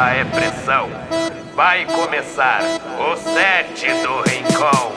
essa é pressão. Vai começar o set do Rincon.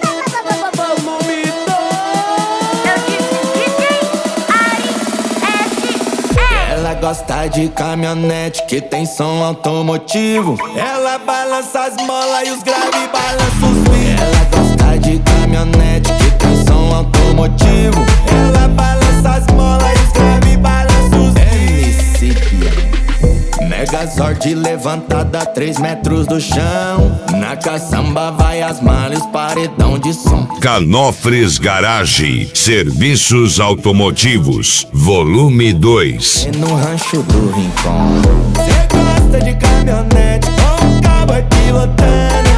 Ela gosta de caminhonete que tem som automotivo. Ela balança as molas e os graves balançam os vidros. Ela gosta de caminhonete que tem som automotivo. Ela balança as molas e os graves balançam os vidros. Megazord levantada a 3 metros do chão. Na caçamba vai as malhas, paredão de som. Canofres Garage, serviços automotivos, volume 2. E no rancho do Rincon. Cê gosta de caminhonete com o cowboy pilotando.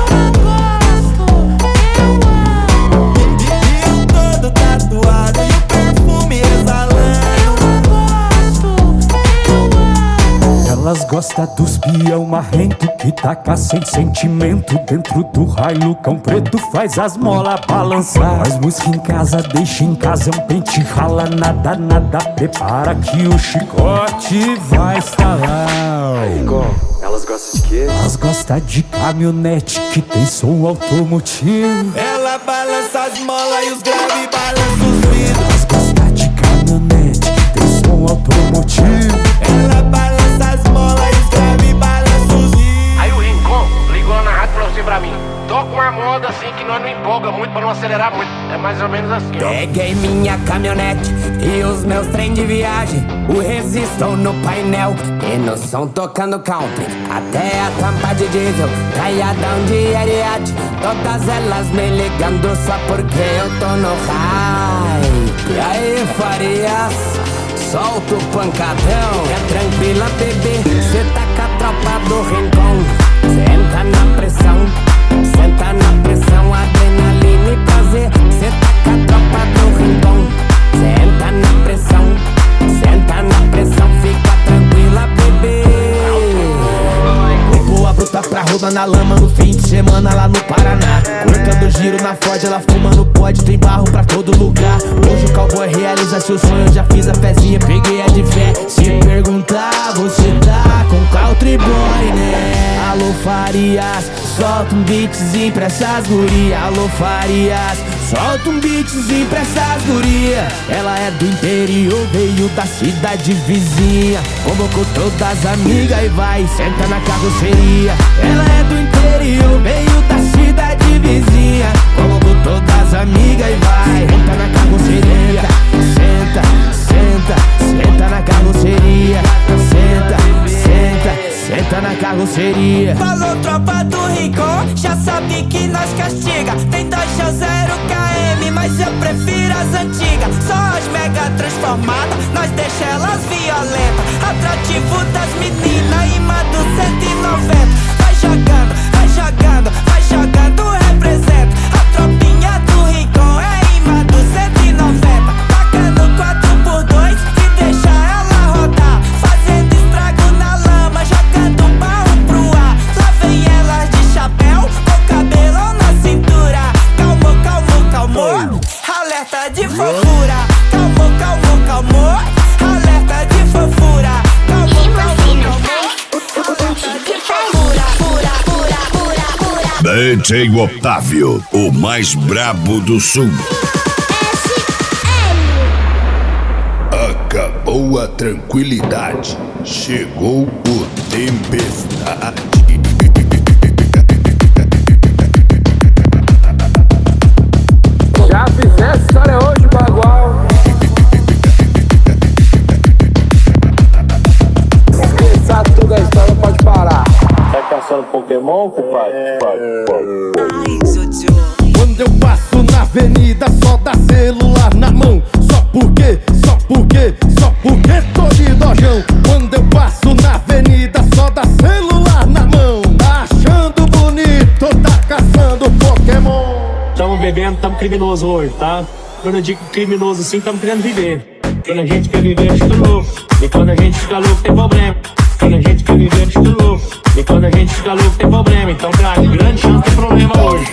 E eu todo tatuado e o perfume exalando. Elas gostam dos peão marrento que taca sem sentimento. Dentro do raio, cão preto faz as molas balançar. Faz música em casa, deixa em casa, é um pente rala. Nada, nada, prepara que o chicote vai estalar. Elas gostam de quê? Elas gostam de caminhonete que tem som automotivo. Ela balança as molas e os graves balançam os vidros. Elas gostam de caminhonete que tem som automotivo. Ela balança as molas e os graves balançam os vidros. Aí o Rincon ligou na rádio e falou assim pra mim: toca uma moda assim que nós não empolga muito pra não acelerar muito. É mais ou menos assim, ó. Peguei minha caminhonete e os meus trem de viagem, o resistor no painel e no som tocando country. Até a tampa de diesel, caiadão de Ariete. Todas elas me ligando só porque eu tô no high. E aí, Farias, solta o pancadão. Fica tranquila, bebê, cê tá com a tropa do Rincon. Senta na pressão, senta na pressão, adrenalina e prazer. Cê tá com a tropa do Rincon. Senta na pressão, senta na pressão, fica tranquila, bebê. Boa bruta pra roda na lama no fim de semana lá no Paraná. Cortando giro na Ford, ela fumando pod, tem barro pra todo lugar. Hoje o cowboy realiza seu sonho, já fiz a fezinha, peguei a de fé. Se perguntar, você tá com country boy, né? Alô Farias, solta um beatzinho pra essas gurias. Alô Farias, solta um beatzinho pra essas gurias. Ela é do interior, veio da cidade vizinha. Convocou todas as amigas e vai, senta na carroceria. Ela é do interior, veio da cidade vizinha. Convocou todas as amigas e vai, senta na carroceria. Senta, senta, senta na carroceria. Senta, senta, senta na carroceria. Falou tropa do Rincon, já sabe que nós castiga. Tem 2.0 km, mas eu prefiro as antigas. Só as mega transformadas, nós deixa elas violentas. Atrativo das meninas, imã do 190. Vai jogando, vai jogando, vai jogando, representa. A tropinha do Rincon é imã do 190. Tacando 4x2 e deixa ela rodar. Fazendo estrago na lama, jogando barro pro ar. Lá vem elas de chapéu, com cabelão na cintura. Calmou, calmou, calmou, alerta de fofura. Calmou, calmou, calmou, alerta de fofura. Calmou, calmou, calmou, alerta de fofura. Pura, pura, pura, pura. DJ Otávio, o mais brabo do sul. Acabou a tranquilidade, chegou o tempestade. Já fizesse história hoje, bagual. Esqueça tudo a história, pode parar. Tá caçando Pokémon, compadre? Quando eu passo na avenida, só dá celular na mão. Só porque tô de dojão. Quando eu passo na avenida, só dá celular na mão. Tá achando bonito, tá caçando Pokémon. Tamo bebendo, tamo criminoso hoje, tá? Quando eu digo criminoso assim, tamo querendo viver. Quando a gente quer viver, a gente tá louco. E quando a gente fica louco, tem problema. Quando a gente quer viver, a gente tá louco. E quando a gente fica louco, tem problema. Então, cara, grande chance tem problema hoje.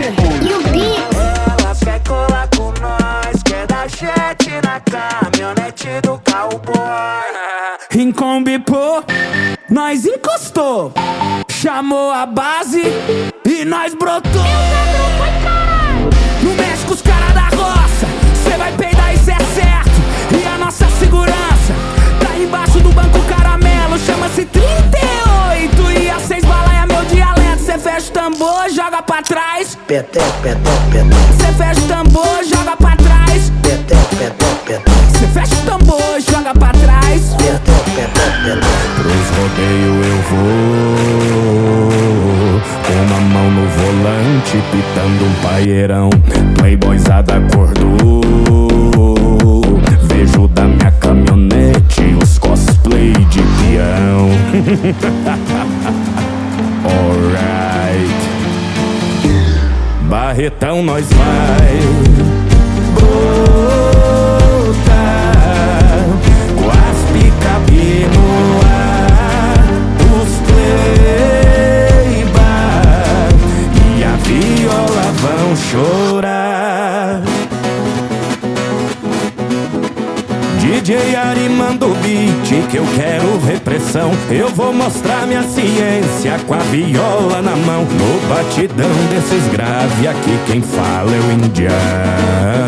Ela quer colar com nós, quer dar jet na caminhonete do cowboy. Rincon Bipô, nós encostou. Chamou a base e nós brotou. Não mexe com os caras da roça, cê vai peidar, isso é certo. E a nossa segurança tá embaixo do banco caramelo. Chama-se 38 e a 6 bala é meu dialeto. Cê fecha o tambor, joga pra trás. Peteco, peteco, peteco. Cê fecha o tambor, joga pra trás. Peteco, peteco, peteco. Cê fecha o tambor, joga pra trás. Peteco, peteco, peteco. Pros rodeios eu vou, com uma mão no volante, pitando um paieirão. Playboyzada acordou, vejo da minha caminhonete os cosplay de peão. Alright, Barretão nós vai botar com as picape no ar, os playbar e a viola vão chorar. DJ Ari manda o beat que eu quero ver pressão. Eu vou mostrar minha ciência com a viola na mão. No batidão desses grave aqui quem fala é o indiano.